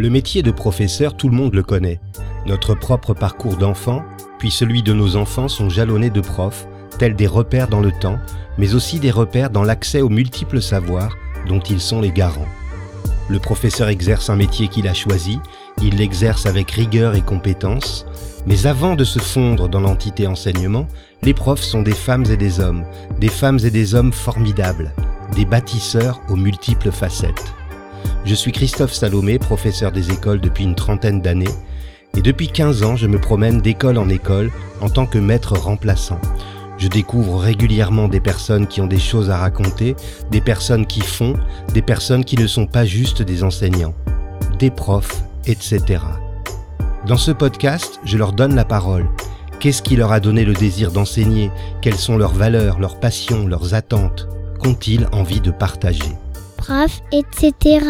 Le métier de professeur, tout le monde le connaît. Notre propre parcours d'enfant, puis celui de nos enfants sont jalonnés de profs, tels des repères dans le temps, mais aussi des repères dans l'accès aux multiples savoirs dont ils sont les garants. Le professeur exerce un métier qu'il a choisi, il l'exerce avec rigueur et compétence, mais avant de se fondre dans l'entité enseignement, les profs sont des femmes et des hommes formidables, des bâtisseurs aux multiples facettes. Je suis Christophe Salomé, professeur des écoles depuis une trentaine d'années, et depuis 15 ans, je me promène d'école en école en tant que maître remplaçant. Je découvre régulièrement des personnes qui ont des choses à raconter, des personnes qui font, des personnes qui ne sont pas juste des enseignants, des profs, etc. Dans ce podcast, je leur donne la parole. Qu'est-ce qui leur a donné le désir d'enseigner? Quelles sont leurs valeurs, leurs passions, leurs attentes? Qu'ont-ils envie de partager? Prof, etc.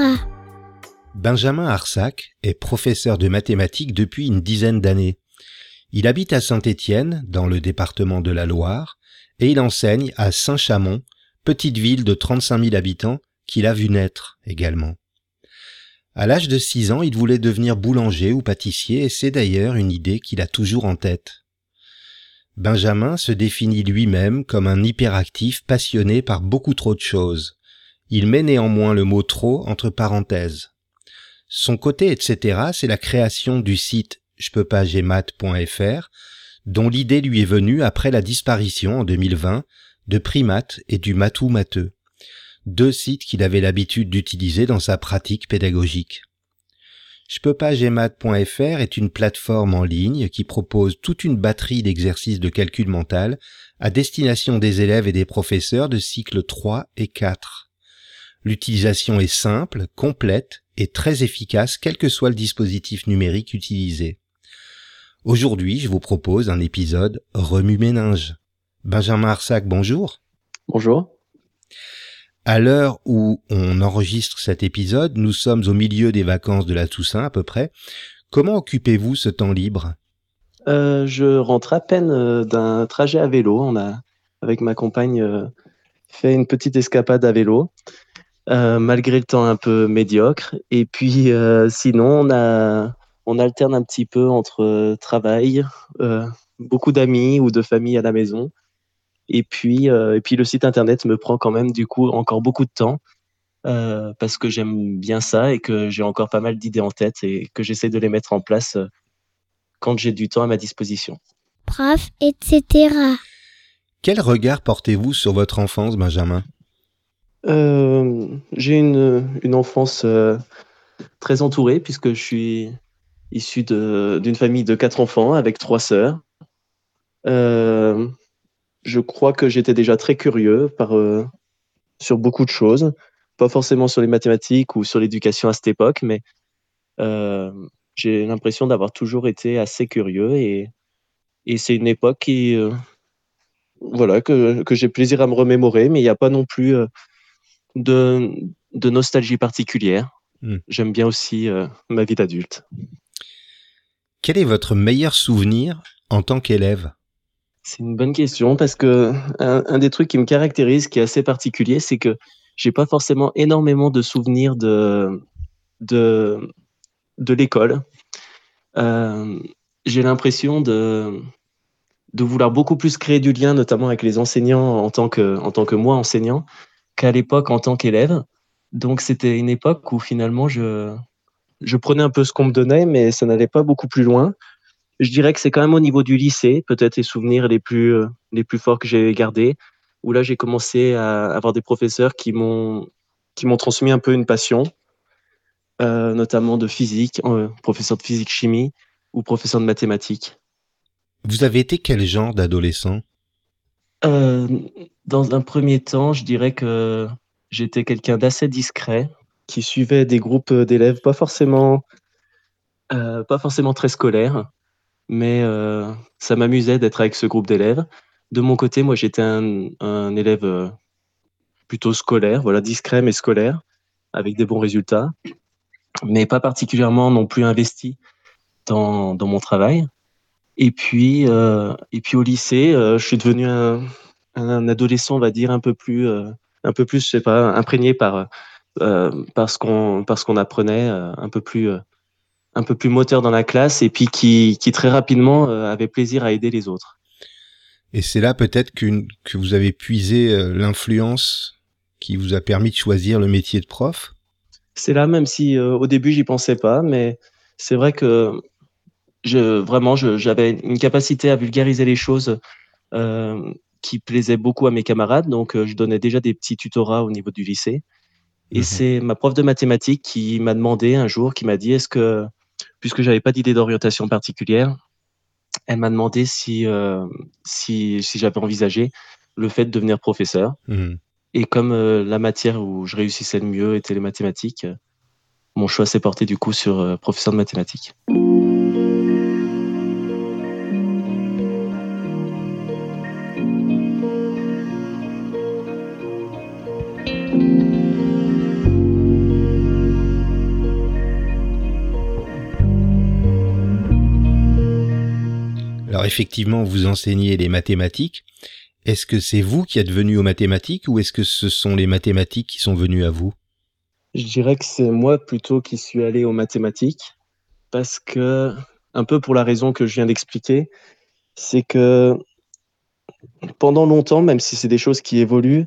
Benjamin Arsac est professeur de mathématiques depuis une dizaine d'années. Il habite à Saint-Étienne, dans le département de la Loire, et il enseigne à Saint-Chamond, petite ville de 35 000 habitants qu'il a vu naître également. À l'âge de 6 ans, il voulait devenir boulanger ou pâtissier et c'est d'ailleurs une idée qu'il a toujours en tête. Benjamin se définit lui-même comme un hyperactif passionné par beaucoup trop de choses. Il met néanmoins le mot « trop » entre parenthèses. Son côté etc., c'est la création du site jepeuxpasgmath.fr, dont l'idée lui est venue après la disparition en 2020 de Primath et du Mathou Matheux, deux sites qu'il avait l'habitude d'utiliser dans sa pratique pédagogique. jepeuxpasgmath.fr est une plateforme en ligne qui propose toute une batterie d'exercices de calcul mental à destination des élèves et des professeurs de cycles 3 et 4. L'utilisation est simple, complète et très efficace quel que soit le dispositif numérique utilisé. Aujourd'hui, je vous propose un épisode remue-ménage. Benjamin Arsac, bonjour. Bonjour. À l'heure où on enregistre cet épisode, nous sommes au milieu des vacances de la Toussaint à peu près. Comment occupez-vous ce temps libre? Je rentre à peine d'un trajet à vélo. On a, avec ma compagne, fait une petite escapade à vélo, malgré le temps un peu médiocre. Et puis, sinon, on alterne un petit peu entre travail, beaucoup d'amis ou de famille à la maison. Et puis le site internet me prend quand même du coup encore beaucoup de temps parce que j'aime bien ça et que j'ai encore pas mal d'idées en tête et que j'essaie de les mettre en place quand j'ai du temps à ma disposition. Prof, etc. Quel regard portez-vous sur votre enfance, Benjamin? J'ai une enfance très entourée puisque je suis issu d'une famille de 4 enfants avec 3 sœurs. Je crois que j'étais déjà très curieux sur beaucoup de choses, pas forcément sur les mathématiques ou sur l'éducation à cette époque, mais j'ai l'impression d'avoir toujours été assez curieux et c'est une époque que j'ai plaisir à me remémorer, mais il n'y a pas non plus de nostalgie particulière. J'aime bien aussi ma vie d'adulte. Quel est votre meilleur souvenir en tant qu'élève? C'est une bonne question parce que un des trucs qui me caractérise, qui est assez particulier, c'est que j'ai pas forcément énormément de souvenirs de l'école. J'ai l'impression de vouloir beaucoup plus créer du lien, notamment avec les enseignants en tant que moi enseignant, qu'à l'époque en tant qu'élève. Donc c'était une époque où finalement je prenais un peu ce qu'on me donnait, mais ça n'allait pas beaucoup plus loin. Je dirais que c'est quand même au niveau du lycée, peut-être les souvenirs les plus forts que j'ai gardés, où là j'ai commencé à avoir des professeurs qui m'ont transmis un peu une passion, notamment de physique, professeur de physique-chimie ou professeur de mathématiques. Vous avez été quel genre d'adolescent? Dans un premier temps, je dirais que j'étais quelqu'un d'assez discret, qui suivait des groupes d'élèves pas forcément très scolaires. Mais ça m'amusait d'être avec ce groupe d'élèves. De mon côté, moi, j'étais un élève plutôt scolaire, voilà, discret mais scolaire, avec des bons résultats, mais pas particulièrement non plus investi dans mon travail. Et puis au lycée, je suis devenu un adolescent, on va dire, un peu plus, je sais pas, imprégné par ce qu'on apprenait, un peu plus un peu plus moteur dans la classe et puis qui très rapidement avait plaisir à aider les autres. Et c'est là peut-être que vous avez puisé l'influence qui vous a permis de choisir le métier de prof? C'est là, même si au début j'y pensais pas, mais c'est vrai que j'avais une capacité à vulgariser les choses qui plaisait beaucoup à mes camarades. Donc je donnais déjà des petits tutorats au niveau du lycée. Et c'est ma prof de mathématiques qui m'a demandé un jour, qui m'a dit, puisque j'avais pas d'idée d'orientation particulière, elle m'a demandé si j'avais envisagé le fait de devenir professeur. Et comme la matière où je réussissais le mieux était les mathématiques, mon choix s'est porté du coup sur professeur de mathématiques. Alors effectivement, vous enseignez les mathématiques. Est-ce que c'est vous qui êtes venu aux mathématiques ou est-ce que ce sont les mathématiques qui sont venues à vous? Je dirais que c'est moi plutôt qui suis allé aux mathématiques parce que, un peu pour la raison que je viens d'expliquer, c'est que pendant longtemps, même si c'est des choses qui évoluent,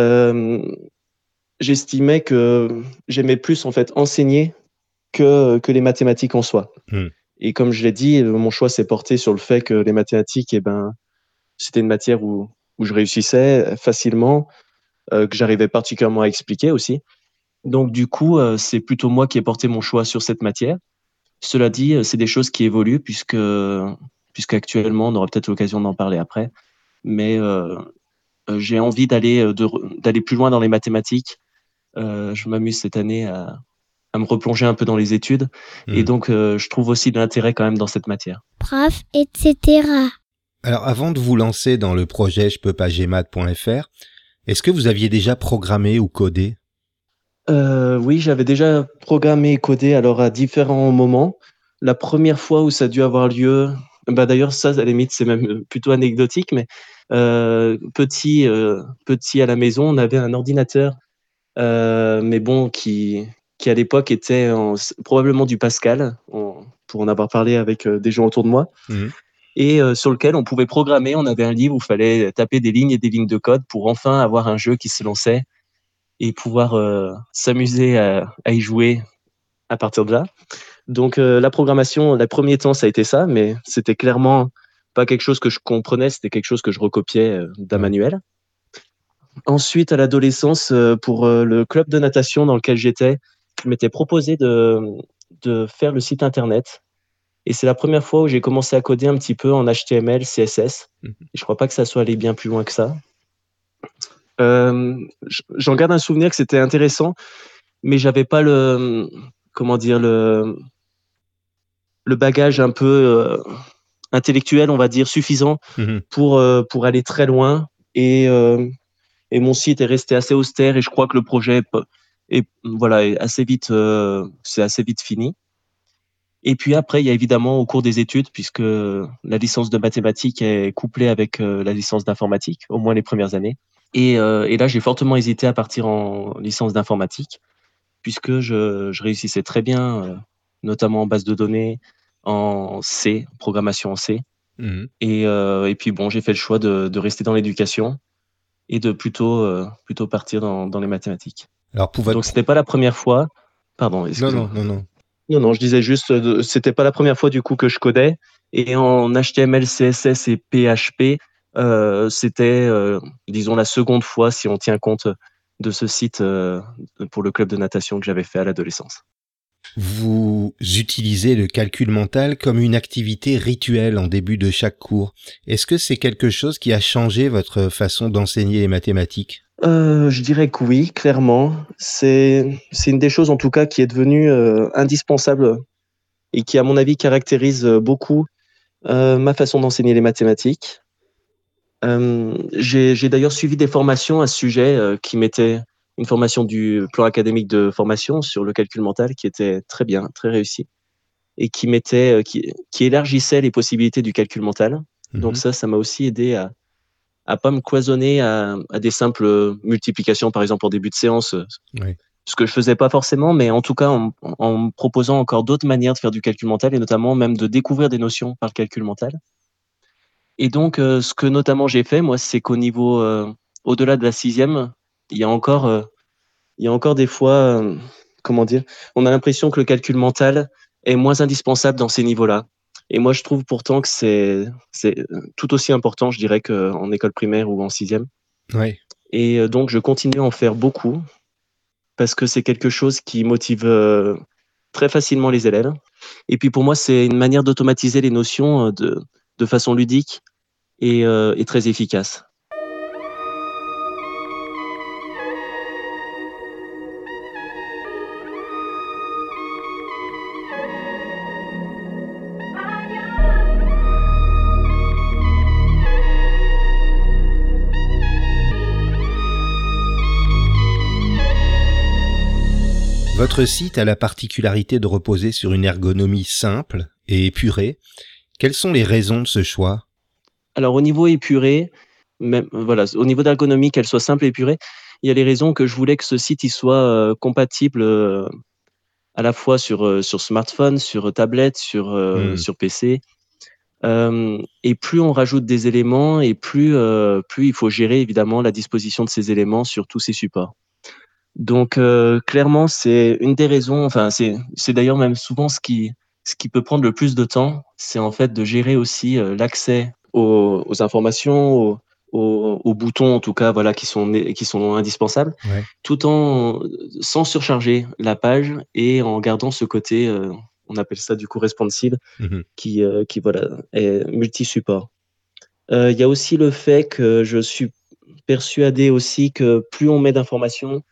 j'estimais que j'aimais plus en fait enseigner que les mathématiques en soi. Et comme je l'ai dit, mon choix s'est porté sur le fait que les mathématiques, c'était une matière où je réussissais facilement, que j'arrivais particulièrement à expliquer aussi. Donc du coup, c'est plutôt moi qui ai porté mon choix sur cette matière. Cela dit, c'est des choses qui évoluent puisqu'actuellement, on aura peut-être l'occasion d'en parler après. Mais j'ai envie d'aller plus loin dans les mathématiques. Je m'amuse cette année à me replonger un peu dans les études. Et donc, je trouve aussi de l'intérêt quand même dans cette matière. Prof, etc. Alors, avant de vous lancer dans le projet jepeuxpasgmath.fr, est-ce que vous aviez déjà programmé ou codé? Oui, j'avais déjà programmé et codé alors à différents moments. La première fois où ça a dû avoir lieu, d'ailleurs ça, à la limite, c'est même plutôt anecdotique, mais petit à la maison, on avait un ordinateur, mais bon, qui à l'époque était probablement du Pascal, pour en avoir parlé avec des gens autour de moi, et sur lequel on pouvait programmer. On avait un livre où il fallait taper des lignes et des lignes de code pour enfin avoir un jeu qui se lançait et pouvoir s'amuser à y jouer à partir de là. Donc la programmation, les premiers temps, ça a été ça, mais c'était clairement pas quelque chose que je comprenais, c'était quelque chose que je recopiais d'un manuel. Ensuite, à l'adolescence, pour le club de natation dans lequel j'étais, je m'étais proposé de faire le site internet. Et c'est la première fois où j'ai commencé à coder un petit peu en HTML, CSS. Et je crois pas que ça soit allé bien plus loin que ça. J'en garde un souvenir que c'était intéressant, mais j'avais pas le bagage un peu intellectuel, on va dire, suffisant pour aller très loin. Et mon site est resté assez austère et je crois que le projet est assez vite, c'est assez vite fini. Et puis après, il y a évidemment au cours des études, puisque la licence de mathématiques est couplée avec la licence d'informatique, au moins les premières années. Et là, j'ai fortement hésité à partir en licence d'informatique, puisque je réussissais très bien, notamment en base de données, en C, programmation en C. Et puis bon, j'ai fait le choix de rester dans l'éducation et de plutôt partir dans les mathématiques. Alors Donc c'était pas la première fois. Pardon, excusez-moi. Non, je disais juste, c'était pas la première fois du coup que je codais. Et en HTML, CSS et PHP, c'était, disons, la seconde fois si on tient compte de ce site pour le club de natation que j'avais fait à l'adolescence. Vous utilisez le calcul mental comme une activité rituelle en début de chaque cours. Est-ce que c'est quelque chose qui a changé votre façon d'enseigner les mathématiques ? Je dirais que oui, clairement. C'est une des choses en tout cas qui est devenue indispensable et qui, à mon avis, caractérise beaucoup ma façon d'enseigner les mathématiques. J'ai d'ailleurs suivi des formations à ce sujet qui mettaient une formation du plan académique de formation sur le calcul mental qui était très bien, très réussi et qui élargissait les possibilités du calcul mental. Donc ça m'a aussi aidé à pas me cloisonner à des simples multiplications, par exemple, en début de séance. ce que je faisais pas forcément, mais en tout cas en me proposant encore d'autres manières de faire du calcul mental et notamment même de découvrir des notions par le calcul mental. Et donc, ce que notamment j'ai fait, moi, c'est qu'au niveau, au-delà de la sixième, il y a encore, heu, il y a encore des fois, comment dire? On a l'impression que le calcul mental est moins indispensable dans ces niveaux-là. Et moi, je trouve pourtant que c'est tout aussi important, je dirais, qu'en école primaire ou en sixième. Ouais. Et donc je continue à en faire beaucoup parce que c'est quelque chose qui motive, très facilement les élèves. Et puis pour moi, c'est une manière d'automatiser les notions, de façon ludique et très efficace. Votre site a la particularité de reposer sur une ergonomie simple et épurée. Quelles sont les raisons de ce choix? Alors au niveau épuré, même voilà, au niveau d'ergonomie, qu'elle soit simple et épurée, il y a les raisons que je voulais que ce site il soit, compatible, à la fois sur smartphone, sur tablette, Mmh. sur PC. Et plus on rajoute des éléments et plus il faut gérer évidemment la disposition de ces éléments sur tous ces supports. Donc clairement, c'est une des raisons, enfin c'est d'ailleurs même souvent ce qui peut prendre le plus de temps, c'est en fait de gérer aussi, l'accès aux informations, aux boutons en tout cas, voilà, qui sont indispensables, Ouais. tout en sans surcharger la page et en gardant ce côté, on appelle ça du coup responsive, Mmh. qui voilà, est multi-support. Il y a aussi le fait que je suis persuadé aussi que plus on met d'informations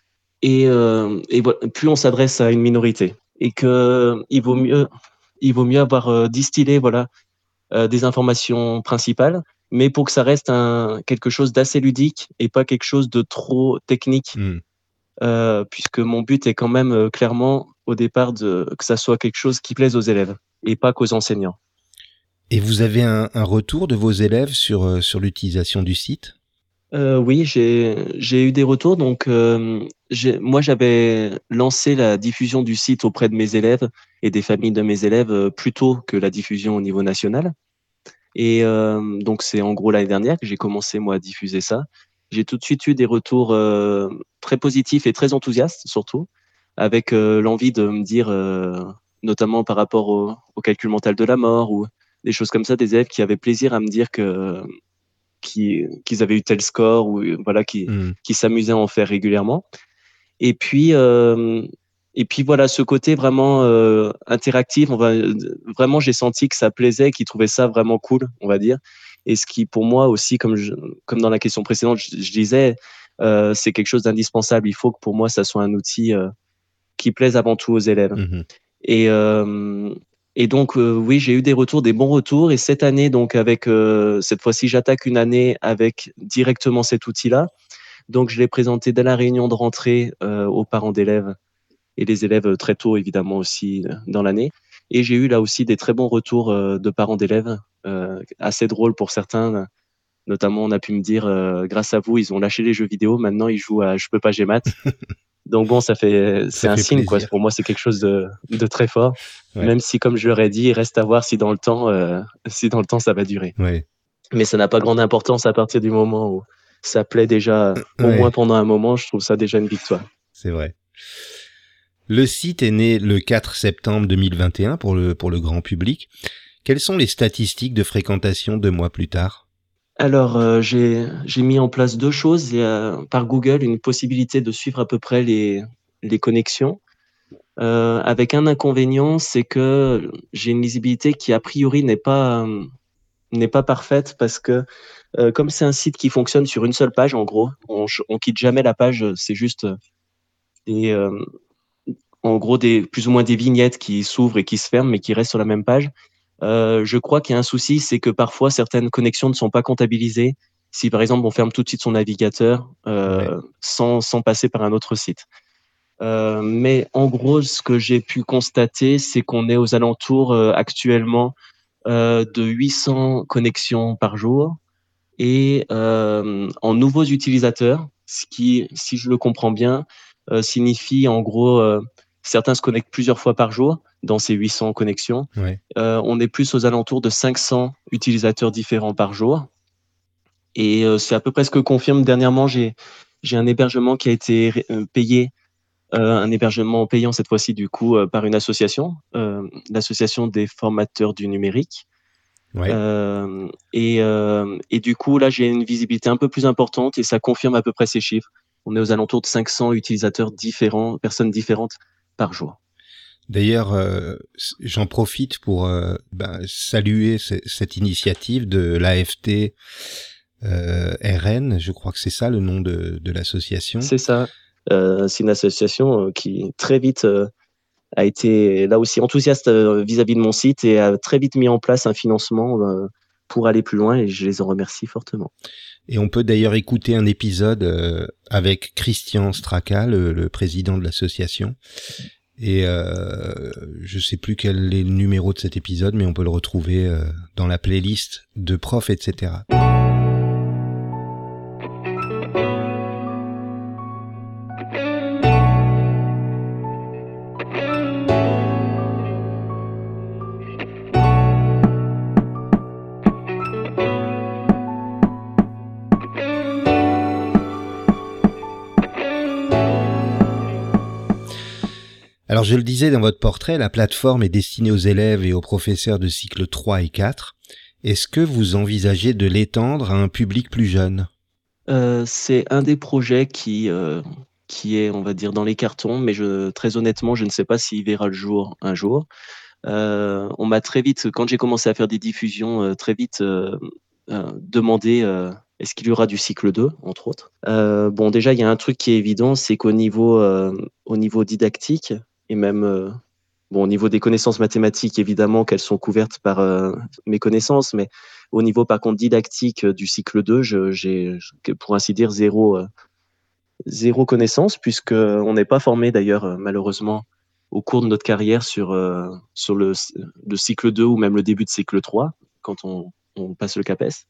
et plus on s'adresse à une minorité et qu'il vaut mieux avoir, distillé voilà, des informations principales, mais pour que ça reste quelque chose d'assez ludique et pas quelque chose de trop technique, Mmh. puisque mon but est quand même, clairement au départ que ça soit quelque chose qui plaise aux élèves et pas qu'aux enseignants. Et vous avez un retour de vos élèves sur l'utilisation du site? Oui, j'ai eu des retours donc moi j'avais lancé la diffusion du site auprès de mes élèves et des familles de mes élèves, plus tôt que la diffusion au niveau national et donc c'est en gros l'année dernière que j'ai commencé moi à diffuser ça. J'ai tout de suite eu des retours, très positifs et très enthousiastes surtout, avec, l'envie de me dire, notamment par rapport au calcul mental de la mort ou des choses comme ça, des élèves qui avaient plaisir à me dire qu'ils avaient eu tel score ou voilà, Mmh. qui s'amusaient à en faire régulièrement. Et puis, voilà, ce côté vraiment, interactif, vraiment j'ai senti que ça plaisait, qu'ils trouvaient ça vraiment cool, on va dire. Et ce qui pour moi aussi, comme dans la question précédente, je disais, c'est quelque chose d'indispensable. Il faut que pour moi ça soit un outil, qui plaise avant tout aux élèves. Mmh. Et donc oui, j'ai eu des bons retours et cette année donc avec, cette fois-ci, j'attaque une année avec directement cet outil-là. Donc je l'ai présenté dès la réunion de rentrée, aux parents d'élèves et les élèves, très tôt évidemment aussi, dans l'année. Et j'ai eu là aussi des très bons retours, de parents d'élèves, assez drôles pour certains, notamment on a pu me dire, «Grâce à vous, ils ont lâché les jeux vidéo, maintenant ils jouent à Je peux pas, j'ai maths». Donc bon, c'est Ça un fait signe quoi. plaisir. Pour moi, c'est quelque chose de très fort, Ouais, même si comme je leur ai dit, il reste à voir si dans le temps ça va durer. ouais, Mais ça n'a pas grande importance à partir du moment où ça plaît déjà, au moins ouais, pendant un moment, je trouve ça déjà une victoire. c'est vrai. Le site est né le 4 septembre 2021 pour le grand public. Quelles sont les statistiques de fréquentation 2 mois plus tard? Alors, j'ai mis en place 2 choses. Il y a par Google une possibilité de suivre à peu près les connexions, avec un inconvénient, c'est que j'ai une lisibilité qui a priori n'est pas parfaite parce que, comme c'est un site qui fonctionne sur une seule page en gros, on quitte jamais la page, c'est juste, des, en gros des plus ou moins des vignettes qui s'ouvrent et qui se ferment mais qui restent sur la même page. Je crois qu'il y a un souci, c'est que parfois certaines connexions ne sont pas comptabilisées. Si par exemple on ferme tout de suite son navigateur, Ouais. sans passer par un autre site. Mais en gros, ce que j'ai pu constater, c'est qu'on est aux alentours, actuellement, de 800 connexions par jour et en nouveaux utilisateurs, ce qui, si je le comprends bien, signifie en gros, certains se connectent plusieurs fois par jour dans ces 800 connexions. Ouais. On est plus aux alentours de 500 utilisateurs différents par jour. Et c'est à peu près ce que confirme dernièrement. J'ai un hébergement qui a été payé, un hébergement payant cette fois-ci du coup par une association, l'association des formateurs du numérique. Ouais. Et du coup là j'ai une visibilité un peu plus importante et ça confirme à peu près ces chiffres. On est aux alentours de 500 utilisateurs différents, personnes différentes par jour. D'ailleurs, j'en profite pour saluer cette initiative de l'AFT RN, je crois que c'est ça le nom de l'association. C'est ça. C'est une association qui très vite a été là aussi enthousiaste vis-à-vis de mon site et a très vite mis en place un financement pour aller plus loin et je les en remercie fortement. Et on peut d'ailleurs écouter un épisode avec Christian Straka, le président de l'association. Et je sais plus quel est le numéro de cet épisode, mais on peut le retrouver dans la playlist de Prof, etc. Alors je le disais dans votre portrait, la plateforme est destinée aux élèves et aux professeurs de cycle 3 et 4. Est-ce que vous envisagez de l'étendre à un public plus jeune ? C'est un des projets qui est, on va dire, dans les cartons, mais très honnêtement, je ne sais pas s'il verra le jour un jour. On m'a très vite, quand j'ai commencé à faire des diffusions, très vite demandé est-ce qu'il y aura du cycle 2, entre autres. Bon, déjà, il y a un truc qui est évident, c'est qu'au niveau didactique, et même au niveau des connaissances mathématiques, évidemment qu'elles sont couvertes par mes connaissances, mais au niveau, par contre, didactique du cycle 2, j'ai, pour ainsi dire, zéro connaissance, puisqu'on n'est pas formé, d'ailleurs, malheureusement, au cours de notre carrière sur le cycle 2 ou même le début de cycle 3, quand on passe le CAPES.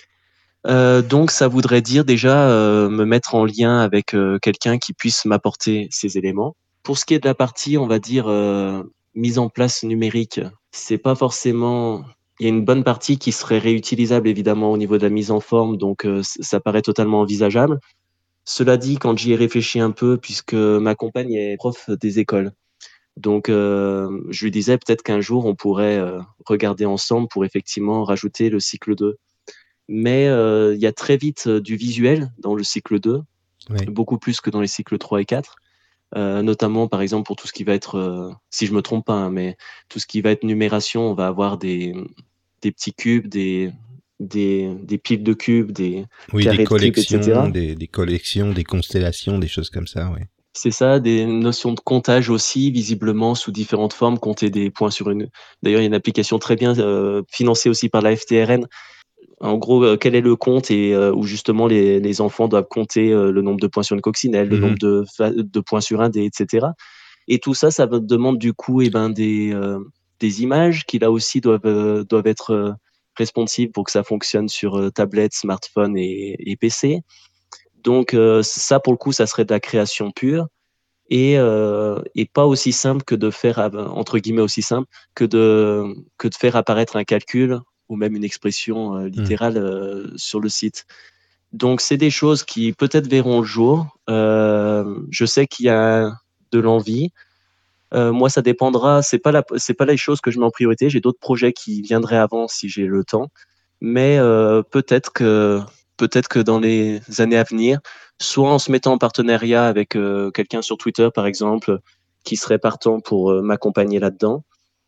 Donc, ça voudrait dire déjà me mettre en lien avec quelqu'un qui puisse m'apporter ces éléments. Pour ce qui est de la partie, on va dire, mise en place numérique, c'est pas forcément... Il y a une bonne partie qui serait réutilisable, évidemment, au niveau de la mise en forme, donc ça paraît totalement envisageable. Cela dit, quand j'y ai réfléchi un peu, puisque ma compagne est prof des écoles, donc je lui disais peut-être qu'un jour, on pourrait regarder ensemble pour effectivement rajouter le cycle 2. Mais il y a très vite du visuel dans le cycle 2, Oui. beaucoup plus que dans les cycles 3 et 4. Notamment, par exemple, pour tout ce qui va être, si je me trompe pas, hein, mais tout ce qui va être numération, on va avoir des petits cubes, des piles de cubes, des carrés de cubes, etc. Des collections, des constellations, des choses comme ça, oui. C'est ça, des notions de comptage aussi, visiblement sous différentes formes, compter des points sur une... D'ailleurs, il y a une application très bien financée aussi par la FTRN. En gros, quel est le compte et où justement les enfants doivent compter le nombre de points sur une coccinelle, le nombre de points sur un dé, etc. Et tout ça, ça demande du coup des images qui là aussi doivent être responsives pour que ça fonctionne sur tablette, smartphone et PC. Donc ça, pour le coup, ça serait de la création pure et pas aussi simple que de faire, entre guillemets, aussi simple que de faire apparaître un calcul ou même une expression littérale sur le site. Donc, c'est des choses qui peut-être verront le jour. Je sais qu'il y a de l'envie. Moi, ça dépendra. C'est pas les choses que je mets en priorité. J'ai d'autres projets qui viendraient avant si j'ai le temps. Mais peut-être que dans les années à venir, soit en se mettant en partenariat avec quelqu'un sur Twitter, par exemple, qui serait partant pour m'accompagner là-dedans,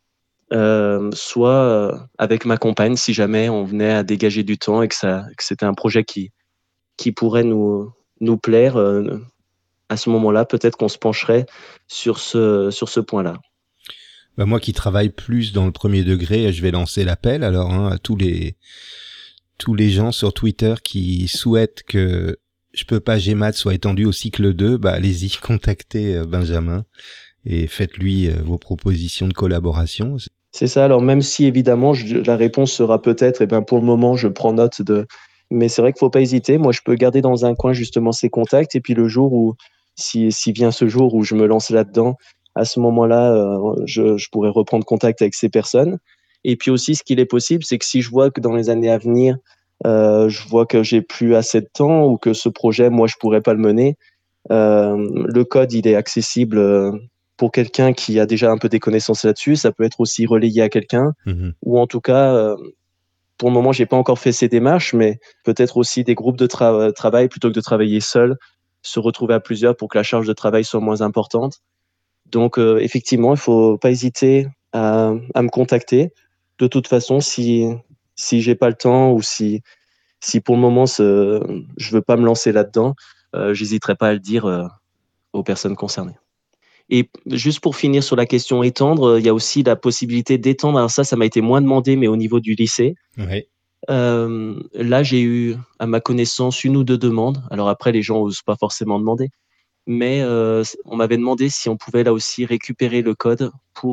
soit avec ma compagne, si jamais on venait à dégager du temps et que c'était un projet qui pourrait nous plaire, à ce moment-là, peut-être qu'on se pencherait sur ce point-là. Bah moi qui travaille plus dans le premier degré, je vais lancer l'appel alors à tous les gens sur Twitter qui souhaitent que Je peux pas GMAT soit étendu au cycle 2, bah allez-y, contactez Benjamin et faites-lui vos propositions de collaboration. C'est ça, alors même si évidemment la réponse sera peut-être, pour le moment je prends note de... Mais c'est vrai qu'il ne faut pas hésiter, moi je peux garder dans un coin justement ces contacts et puis le jour où si vient ce jour où je me lance là-dedans, à ce moment-là, je pourrais reprendre contact avec ces personnes. Et puis aussi, ce qu'il est possible, c'est que si je vois que dans les années à venir, je vois que j'ai plus assez de temps ou que ce projet, moi, je pourrais pas le mener, le code, il est accessible pour quelqu'un qui a déjà un peu des connaissances là-dessus. Ça peut être aussi relayé à quelqu'un, ou en tout cas, pour le moment, j'ai pas encore fait ces démarches, mais peut-être aussi des groupes de travail plutôt que de travailler seul, se retrouver à plusieurs pour que la charge de travail soit moins importante. Donc, effectivement, il faut pas hésiter à me contacter. De toute façon, si j'ai pas le temps ou si pour le moment je veux pas me lancer là-dedans, j'hésiterai pas à le dire aux personnes concernées. Et juste pour finir sur la question étendre, il y a aussi la possibilité d'étendre. Alors ça m'a été moins demandé, mais au niveau du lycée. Ouais. Là, j'ai eu, à ma connaissance, 1 ou 2 demandes. Alors après, les gens osent pas forcément demander, mais on m'avait demandé si on pouvait là aussi récupérer le code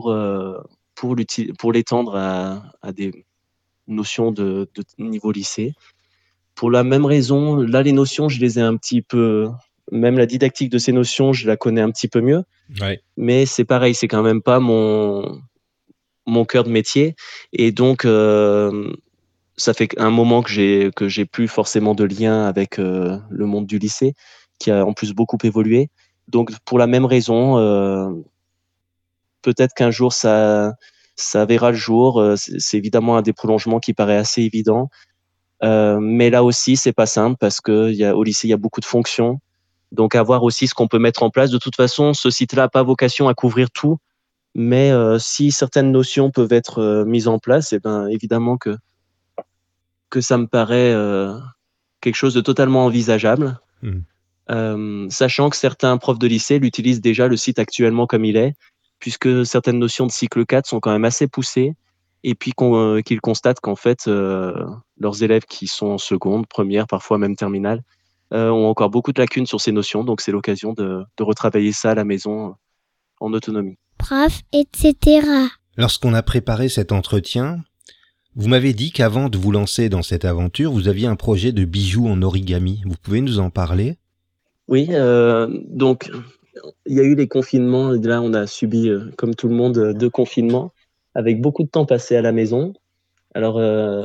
pour l'étendre à des notions de niveau lycée. Pour la même raison, là, les notions, je les ai un petit peu, même la didactique de ces notions, je la connais un petit peu mieux, Ouais. mais c'est pareil, c'est quand même pas mon cœur de métier. Et donc, ça fait un moment que j'ai plus forcément de lien avec le monde du lycée, qui a en plus beaucoup évolué. Donc, pour la même raison, peut-être qu'un jour ça verra le jour. C'est évidemment un des prolongements qui paraît assez évident. Mais là aussi, c'est pas simple parce que au lycée, il y a beaucoup de fonctions. Donc, à voir aussi ce qu'on peut mettre en place. De toute façon, ce site-là n'a pas vocation à couvrir tout. Mais si certaines notions peuvent être mises en place, eh ben, évidemment que ça me paraît quelque chose de totalement envisageable. Sachant que certains profs de lycée l'utilisent déjà, le site actuellement comme il est, puisque certaines notions de cycle 4 sont quand même assez poussées, et puis qu'ils constatent qu'en fait, leurs élèves qui sont en seconde, première, parfois même terminale, ont encore beaucoup de lacunes sur ces notions, donc c'est l'occasion de retravailler ça à la maison en autonomie. Prof, etc. Lorsqu'on a préparé cet entretien, vous m'avez dit qu'avant de vous lancer dans cette aventure, vous aviez un projet de bijoux en origami. Vous pouvez nous en parler ? Oui, donc il y a eu les confinements. Là, on a subi, comme tout le monde, 2 confinements, avec beaucoup de temps passé à la maison. Alors,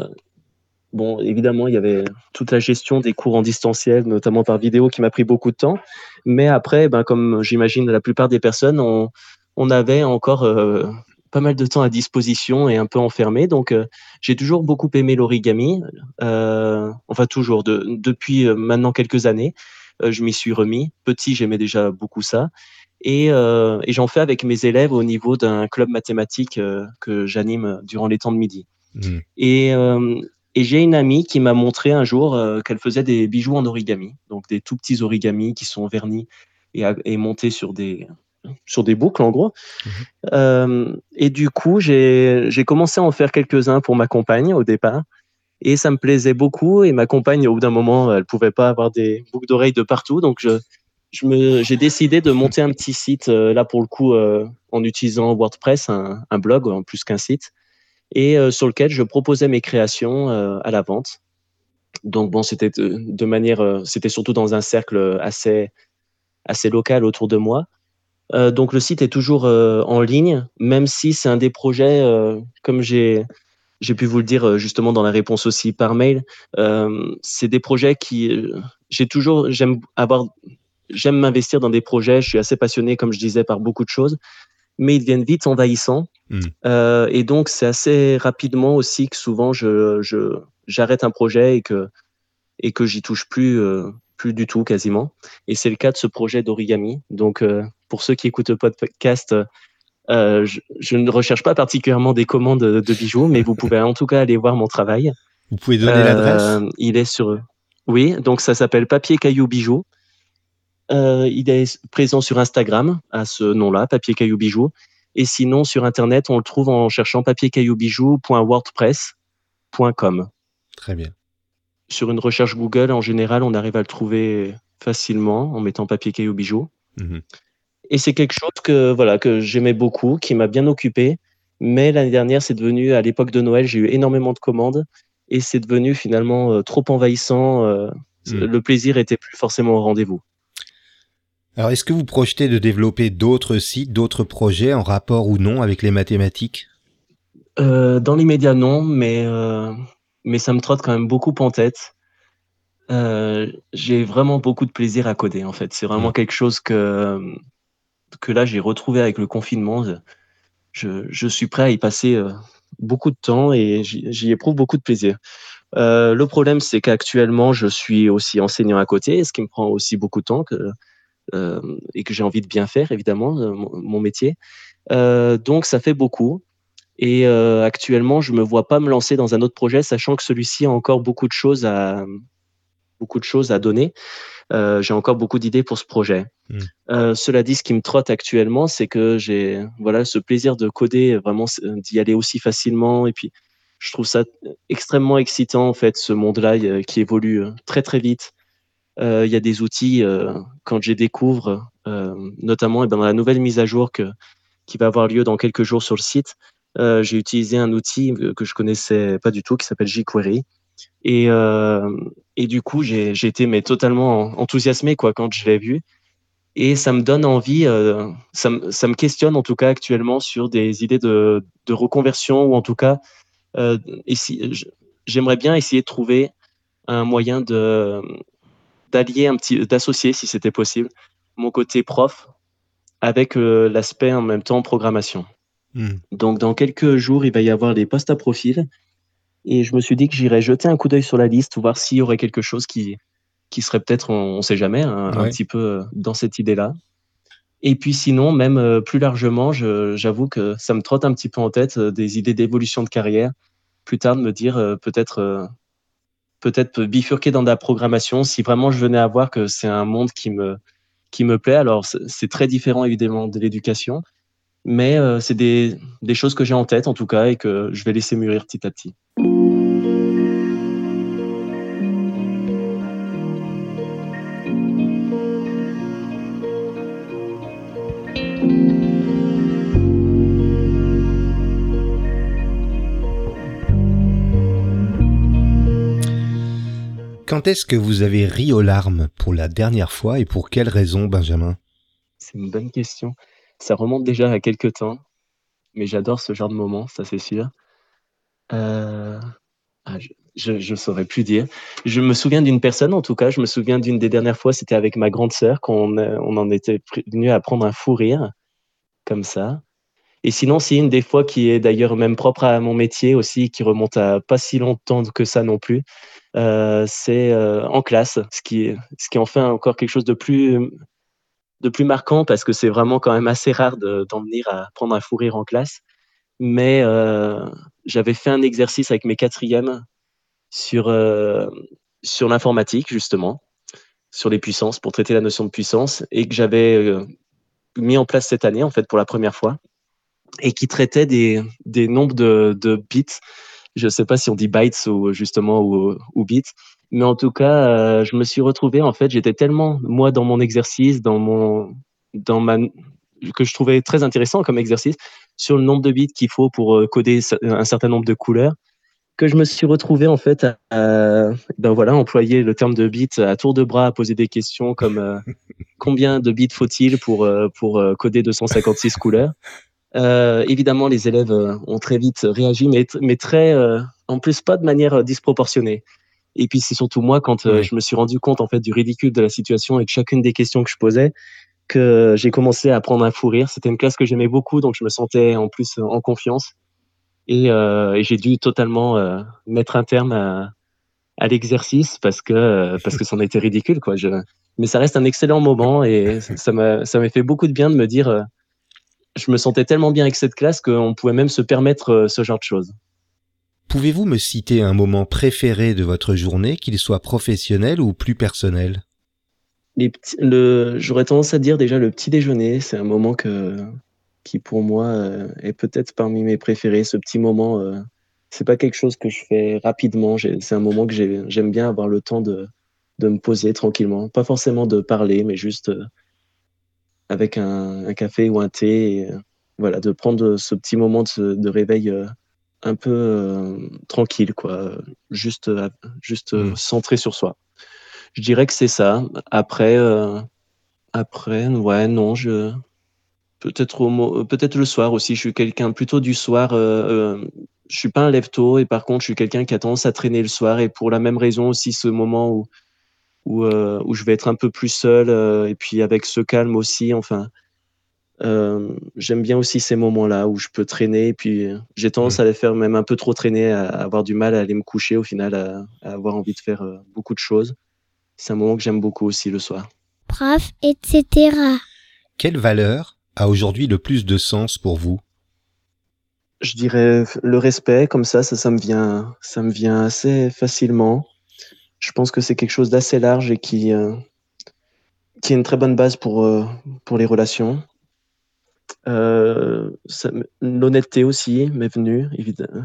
bon, évidemment, il y avait toute la gestion des cours en distanciel, notamment par vidéo, qui m'a pris beaucoup de temps. Mais après, ben, comme j'imagine la plupart des personnes, on avait encore pas mal de temps à disposition et un peu enfermé. Donc, j'ai toujours beaucoup aimé l'origami. Enfin, toujours, depuis maintenant quelques années, je m'y suis remis. Petit, j'aimais déjà beaucoup ça. Et j'en fais avec mes élèves au niveau d'un club mathématique que j'anime durant les temps de midi. Et j'ai une amie qui m'a montré un jour qu'elle faisait des bijoux en origami, donc des tout petits origamis qui sont vernis et montés sur des boucles en gros. Et du coup, j'ai commencé à en faire quelques-uns pour ma compagne au départ, et ça me plaisait beaucoup. Et ma compagne, au bout d'un moment, elle pouvait pas avoir des boucles d'oreilles de partout, donc j'ai décidé de monter un petit site là pour le coup en utilisant WordPress, un blog en plus qu'un site, et sur lequel je proposais mes créations à la vente. Donc bon, c'était de manière, c'était surtout dans un cercle assez local autour de moi. Donc le site est toujours en ligne, même si c'est un des projets, comme j'ai pu vous le dire justement dans la réponse aussi par mail, c'est des projets qui j'aime m'investir dans des projets. Je suis assez passionné, comme je disais, par beaucoup de choses, mais ils deviennent vite envahissants. Et donc, c'est assez rapidement aussi que souvent j'arrête un projet et que j'y touche plus du tout quasiment. Et c'est le cas de ce projet d'origami. Donc, pour ceux qui écoutent le podcast, je ne recherche pas particulièrement des commandes de bijoux, mais vous pouvez en tout cas aller voir mon travail. Vous pouvez donner l'adresse ? Il est sur... Oui, donc ça s'appelle Papier Caillou Bijoux. Il est présent sur Instagram à ce nom-là, Papier Caillou Bijoux. Et sinon, sur Internet, on le trouve en cherchant papiercailloubijou.wordpress.com. Très bien. Sur une recherche Google, en général, on arrive à le trouver facilement en mettant Papier Caillou Bijoux. Et c'est quelque chose que j'aimais beaucoup, qui m'a bien occupé. Mais l'année dernière, c'est devenu, à l'époque de Noël, j'ai eu énormément de commandes et c'est devenu finalement trop envahissant. Le plaisir était plus forcément au rendez-vous. Alors, est-ce que vous projetez de développer d'autres sites, d'autres projets en rapport ou non avec les mathématiques? Dans l'immédiat, non, mais ça me trotte quand même beaucoup en tête. J'ai vraiment beaucoup de plaisir à coder, en fait. C'est Mmh. vraiment quelque chose que là, j'ai retrouvé avec le confinement. Je suis prêt à y passer, beaucoup de temps et j'y éprouve beaucoup de plaisir. Le problème, c'est qu'actuellement, je suis aussi enseignant à côté, ce qui me prend aussi beaucoup de temps et que j'ai envie de bien faire évidemment, mon métier. Donc ça fait beaucoup et actuellement, je me vois pas me lancer dans un autre projet, sachant que celui-ci a encore beaucoup de choses à donner. J'ai encore beaucoup d'idées pour ce projet. Mmh. Cela dit, ce qui me trotte actuellement, c'est que j'ai voilà, ce plaisir de coder, vraiment d'y aller aussi facilement et puis je trouve ça extrêmement excitant en fait, ce monde-là, qui évolue, très, très vite. Il y a des outils, quand je les découvre, notamment, dans la nouvelle mise à jour qui va avoir lieu dans quelques jours sur le site, j'ai utilisé un outil, que je connaissais pas du tout qui s'appelle jQuery et du coup, j'ai été mais totalement enthousiasmé quoi, quand je l'ai vu et ça me donne envie, ça me questionne en tout cas actuellement sur des idées de reconversion ou en tout cas, j'aimerais bien essayer de trouver un moyen d'associer, si c'était possible, mon côté prof avec, l'aspect en même temps programmation. Mmh. Donc dans quelques jours, il va y avoir les postes à profil et je me suis dit que j'irais jeter un coup d'œil sur la liste, voir s'il y aurait quelque chose qui serait peut-être, on sait jamais, un Ouais. petit peu, dans cette idée-là. Et puis sinon, même, plus largement, j'avoue que ça me trotte un petit peu en tête, des idées d'évolution de carrière. Plus tard de me dire, peut-être bifurquer dans de la programmation si vraiment je venais à voir que c'est un monde qui me plaît. Alors c'est très différent évidemment de l'éducation, mais c'est des choses que j'ai en tête en tout cas et que je vais laisser mûrir petit à petit. Quand est-ce que vous avez ri aux larmes pour la dernière fois et pour quelle raison, Benjamin? C'est une bonne question. Ça remonte déjà à quelque temps, mais j'adore ce genre de moment, ça c'est sûr. Heu, je saurais plus dire. Je me souviens d'une personne en tout cas, je me souviens d'une des dernières fois, c'était avec ma grande sœur quand on en était venu à prendre un fou rire, comme ça. Et sinon, c'est une des fois qui est d'ailleurs même propre à mon métier aussi, qui remonte à pas si longtemps que ça non plus. C'est, en classe, ce qui en fait encore quelque chose de plus marquant parce que c'est vraiment quand même assez rare d'en venir à prendre un fou rire en classe. Mais, j'avais fait un exercice avec mes quatrièmes sur, sur l'informatique justement, sur les puissances, pour traiter la notion de puissance et que j'avais, mis en place cette année en fait pour la première fois et qui traitait des nombres de bits. Je ne sais pas si on dit bytes ou justement ou bits, mais en tout cas, je me suis retrouvé en fait, j'étais tellement moi dans mon exercice, dans ma que je trouvais très intéressant comme exercice, sur le nombre de bits qu'il faut pour, coder un certain nombre de couleurs, que je me suis retrouvé en fait ben voilà, employer le terme de bits à tour de bras, à poser des questions comme, combien de bits faut-il pour, coder 256 couleurs? Évidemment, les élèves, ont très vite réagi, mais très, en plus pas de manière, disproportionnée. Et puis c'est surtout moi quand, Ouais. je me suis rendu compte en fait du ridicule de la situation avec chacune des questions que je posais, que j'ai commencé à prendre un fou rire. C'était une classe que j'aimais beaucoup, donc je me sentais en plus, en confiance et j'ai dû totalement, mettre un terme à l'exercice parce que c'en était ridicule quoi. Mais ça reste un excellent moment et ça m'a fait beaucoup de bien de me dire, je me sentais tellement bien avec cette classe qu'on pouvait même se permettre, ce genre de choses. Pouvez-vous me citer un moment préféré de votre journée, qu'il soit professionnel ou plus personnel? J'aurais tendance à dire déjà le petit déjeuner, c'est un moment qui pour moi, est peut-être parmi mes préférés. Ce petit moment, c'est pas quelque chose que je fais rapidement, c'est un moment que j'aime bien avoir le temps de me poser tranquillement. Pas forcément de parler, mais juste, avec un café ou un thé et voilà, de prendre, ce petit moment de réveil, un peu, tranquille quoi, juste, Mmh. centré sur soi. Je dirais que c'est ça. Après, Après, ouais, non, peut-être le soir aussi. Je suis quelqu'un plutôt du soir. Je suis pas un lève-tôt et par contre, je suis quelqu'un qui a tendance à traîner le soir et pour la même raison aussi, ce moment où je vais être un peu plus seul et puis avec ce calme aussi. Enfin, j'aime bien aussi ces moments-là où je peux traîner et puis j'ai tendance Hmm. à les faire même un peu trop traîner, à avoir du mal à aller me coucher au final, à avoir envie de faire beaucoup de choses. C'est un moment que j'aime beaucoup aussi le soir. prof, etc. Quelle valeur a aujourd'hui le plus de sens pour vous? Je dirais le respect, comme ça me vient assez facilement. Je pense que c'est quelque chose d'assez large et qui est une très bonne base pour les relations. L'honnêteté aussi m'est venue, évidemment.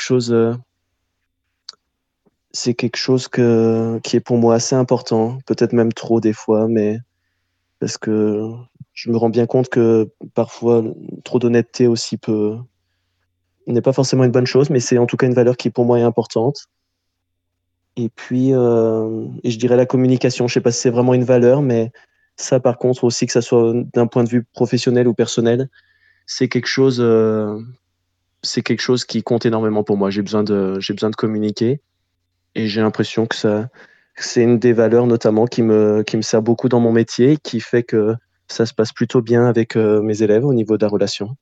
C'est quelque chose qui est pour moi assez important, peut-être même trop des fois, mais parce que je me rends bien compte que parfois trop d'honnêteté aussi n'est pas forcément une bonne chose, mais c'est en tout cas une valeur qui pour moi est importante. Et puis, et je dirais la communication. Je sais pas si c'est vraiment une valeur, mais ça, par contre, aussi, que ça soit d'un point de vue professionnel ou personnel, c'est quelque chose, heu, c'est quelque chose qui compte énormément pour moi. J'ai besoin de communiquer et j'ai l'impression que c'est une des valeurs notamment qui me sert beaucoup dans mon métier, qui fait que ça se passe plutôt bien avec, mes élèves au niveau de la relation.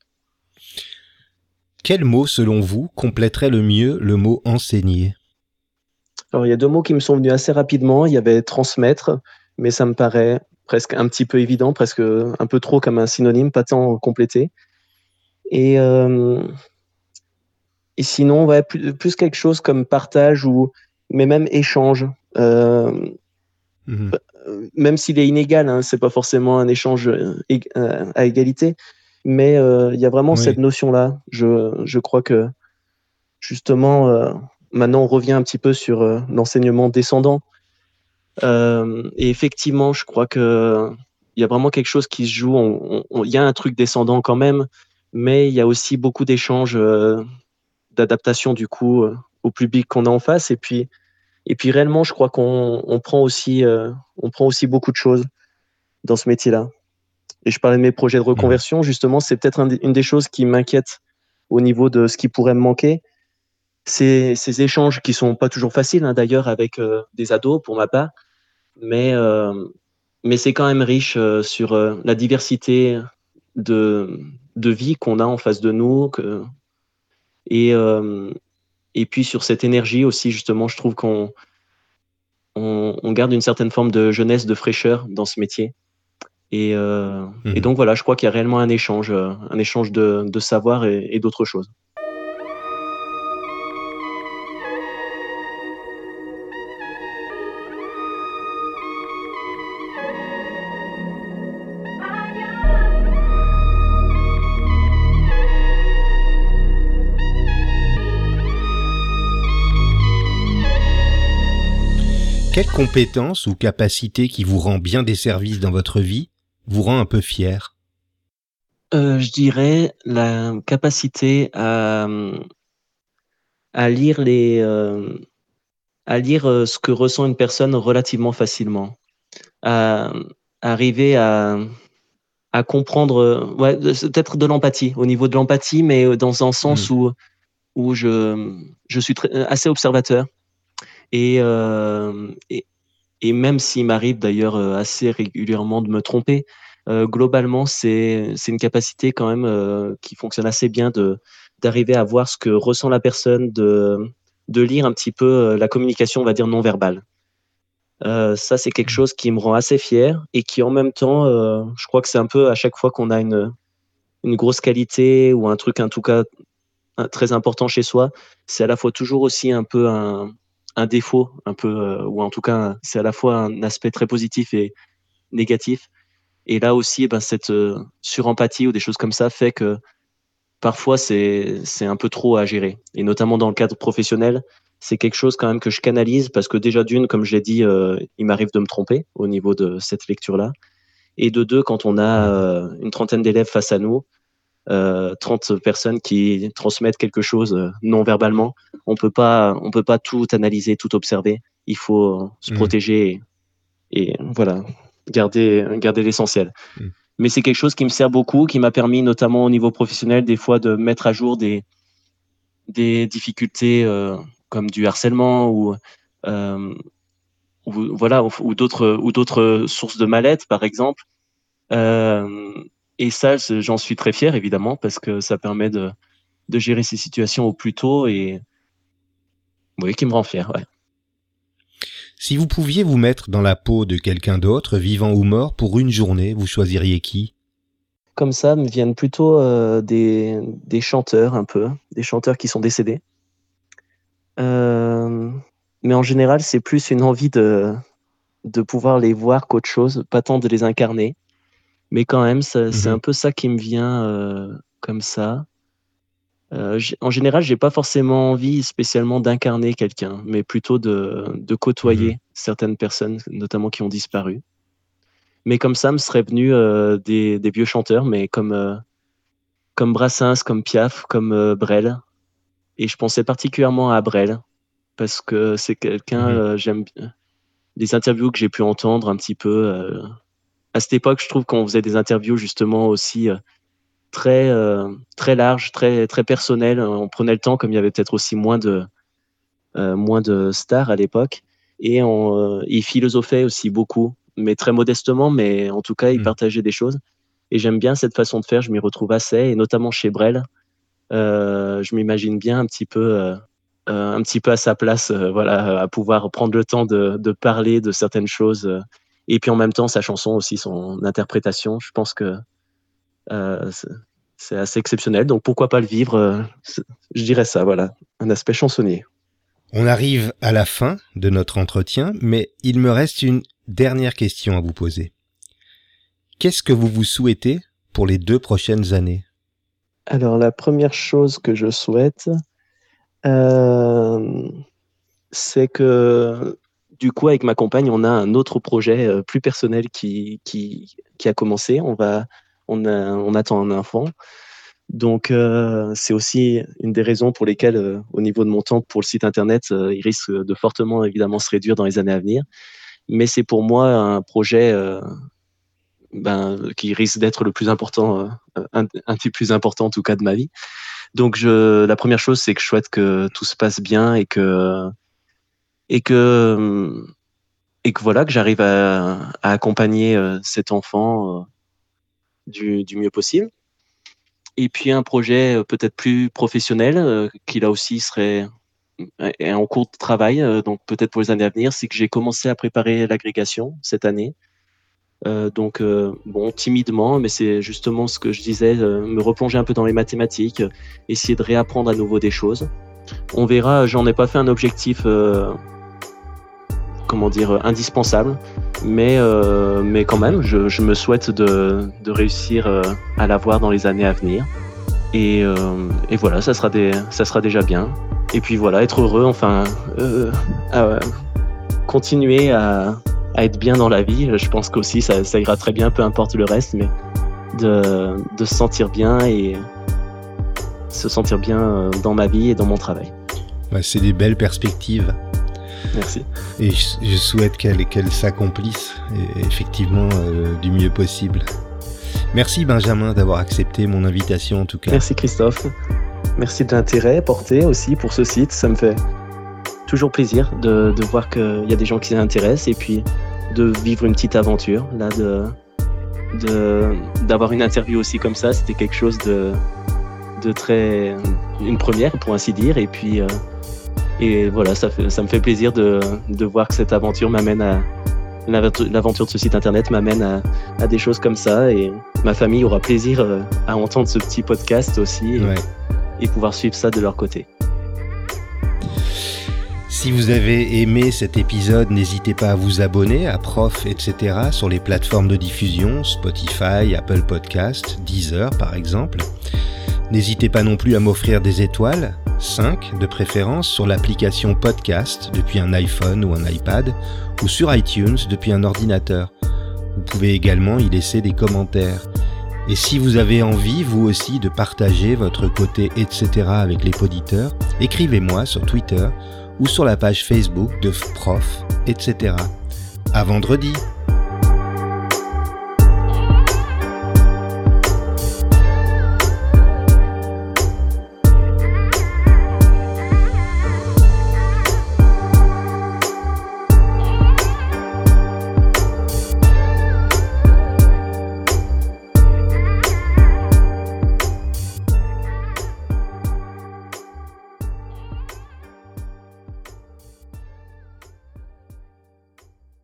Quel mot, selon vous, compléterait le mieux le mot enseigner? Alors il y a 2 mots qui me sont venus assez rapidement. Il y avait transmettre, mais ça me paraît presque un petit peu évident, presque, un peu trop comme un synonyme, pas tant complété et hem et sinon, ouais, plus quelque chose comme partage ou mais même échange, hem, Mhm. même s'il est inégal, hein, c'est pas forcément un échange, à égalité, mais il y a vraiment cette Oui. notion-là. Je crois que justement, maintenant on revient un petit peu sur, l'enseignement descendant. Et effectivement, je crois qu'il y a vraiment quelque chose qui se joue. Il y a un truc descendant quand même, mais il y a aussi beaucoup d'échanges, d'adaptation du coup, au public qu'on a en face et puis réellement, je crois qu'on prend aussi beaucoup de choses dans ce métier-là et je parlais de mes projets de Mhm. reconversion, justement, c'est peut-être une des choses qui m'inquiète au niveau de ce qui pourrait me manquer. Ces échanges qui sont pas toujours faciles, hein, d'ailleurs avec, des ados pour ma part, mais mais c'est quand même riche, sur, la diversité de de vie qu'on a en face de nous et hem et puis sur cette énergie aussi justement, je trouve qu'on garde une certaine forme de jeunesse, de fraîcheur dans ce métier et Mhm. donc voilà, je crois qu'il y a réellement un échange de savoir et d'autres choses. Quelle compétence ou capacité qui vous rend bien des services dans votre vie vous rend un peu fier? Je dirais la capacité à lire ce que ressent une personne relativement facilement. À arriver à comprendre, ouais, c'est peut-être de l'empathie, au niveau de l'empathie, mais, dans un sens Mhm. où je suis assez observateur et hem et même s'il m'arrive d'ailleurs, assez régulièrement de me tromper, globalement, c'est une capacité quand même, qui fonctionne assez bien d'arriver à voir ce que ressent la personne, de lire un petit peu, la communication, on va dire non verbale. Ça, c'est quelque chose qui me rend assez fier et qui en même temps, je crois que c'est un peu à chaque fois qu'on a une grosse qualité ou un truc en tout cas très important chez soi, c'est à la fois toujours aussi un peu un défaut, un peu, ou en tout cas, c'est à la fois un aspect très positif et négatif et là aussi, ben, cette, surempathie ou des choses comme ça fait que parfois c'est un peu trop à gérer et notamment dans le cadre professionnel, c'est quelque chose quand même que je canalise parce que déjà d'une, comme je l'ai dit, il m'arrive de me tromper au niveau de cette lecture-là et de 2 quand on a, Mhm. une trentaine d'élèves face à nous, 30 personnes qui transmettent quelque chose, non verbalement, on peut pas tout analyser, tout observer. Il faut se Mhm. protéger et voilà. garder l'essentiel. Mais c'est quelque chose qui me sert beaucoup, qui m'a permis, notamment au niveau professionnel, des fois de mettre à jour des difficultés comme du harcèlement ou d'autres sources de mal-être, par exemple. Et ça, j'en suis très fier, évidemment, parce que ça permet de gérer ces situations au plus tôt et oui, qui me rend fier, ouais. Si vous pouviez vous mettre dans la peau de quelqu'un d'autre, vivant ou mort, pour une journée, vous choisiriez qui ? Comme ça, me viennent plutôt des chanteurs, un peu, des chanteurs qui sont décédés. Mais en général, c'est plus une envie de pouvoir les voir qu'autre chose, pas tant de les incarner. Mais quand même, c'est un peu ça qui me vient comme ça. En général, j'ai pas forcément envie spécialement d'incarner quelqu'un, mais plutôt de côtoyer certaines personnes, notamment qui ont disparu. Mais comme ça, me seraient venus des vieux chanteurs, mais comme Brassens, comme Piaf, comme Brel. Et je pensais particulièrement à Brel, parce que c'est quelqu'un, j'aime bien. Les interviews que j'ai pu entendre un petit peu. À cette époque, je trouve qu'on faisait des interviews justement aussi très larges, très, très personnelles. On prenait le temps, comme il y avait peut-être aussi moins de stars à l'époque. Et il philosophait aussi beaucoup, mais très modestement, mais en tout cas, il partageait des choses. Et j'aime bien cette façon de faire, je m'y retrouve assez, et notamment chez Brel. Je m'imagine bien un petit peu à sa place, à pouvoir prendre le temps de parler de certaines choses. Et puis en même temps, sa chanson aussi, son interprétation, je pense que c'est assez exceptionnel. Donc pourquoi pas le vivre, je dirais ça, voilà, un aspect chansonnier. On arrive à la fin de notre entretien, mais il me reste une dernière question à vous poser. Qu'est-ce que vous vous souhaitez pour les 2 prochaines années ? Alors, la première chose que je souhaite, c'est que, du coup, avec ma compagne, on a un autre projet plus personnel qui a commencé. On attend un enfant. Donc, c'est aussi une des raisons pour lesquelles, au niveau de mon temps pour le site internet, il risque de fortement, évidemment, se réduire dans les années à venir. Mais c'est pour moi un projet qui risque d'être le plus important, un des plus importants en tout cas de ma vie. Donc, la première chose, c'est que je souhaite que tout se passe bien et que voilà, que j'arrive à accompagner cet enfant du mieux possible. Et puis un projet peut-être plus professionnel qui là aussi est en cours de travail, donc peut-être pour les années à venir, c'est que j'ai commencé à préparer l'agrégation cette année. Donc timidement, mais c'est justement ce que je disais, me replonger un peu dans les mathématiques, essayer de réapprendre à nouveau des choses. On verra, j'en ai pas fait un objectif indispensable, mais quand même, je me souhaite de réussir à l'avoir dans les années à venir. Et voilà, ça sera déjà bien. Et puis voilà, être heureux, continuer à être bien dans la vie. Je pense qu'aussi ça ira très bien, peu importe le reste, mais de se sentir bien et se sentir bien dans ma vie et dans mon travail. C'est des belles perspectives. Merci. Et je souhaite qu'elle s'accomplisse effectivement du mieux possible. Merci Benjamin d'avoir accepté mon invitation en tout cas. Merci Christophe. Merci de l'intérêt porté aussi pour ce site. Ça me fait toujours plaisir de voir qu'il y a des gens qui s'y intéressent et puis de vivre une petite aventure. Là, d'avoir une interview aussi comme ça, c'était quelque chose de très... une première pour ainsi dire. Et puis... Et voilà, ça me fait plaisir de voir que cette aventure m'amène à... L'aventure de ce site internet m'amène à des choses comme ça. Et ma famille aura plaisir à entendre ce petit podcast aussi et pouvoir suivre ça de leur côté. Si vous avez aimé cet épisode, n'hésitez pas à vous abonner à Prof, etc. sur les plateformes de diffusion, Spotify, Apple Podcasts, Deezer par exemple. N'hésitez pas non plus à m'offrir des étoiles, 5 de préférence, sur l'application Podcast depuis un iPhone ou un iPad, ou sur iTunes depuis un ordinateur. Vous pouvez également y laisser des commentaires. Et si vous avez envie, vous aussi, de partager votre côté etc. avec les poditeurs, écrivez-moi sur Twitter ou sur la page Facebook de Prof, etc. À vendredi!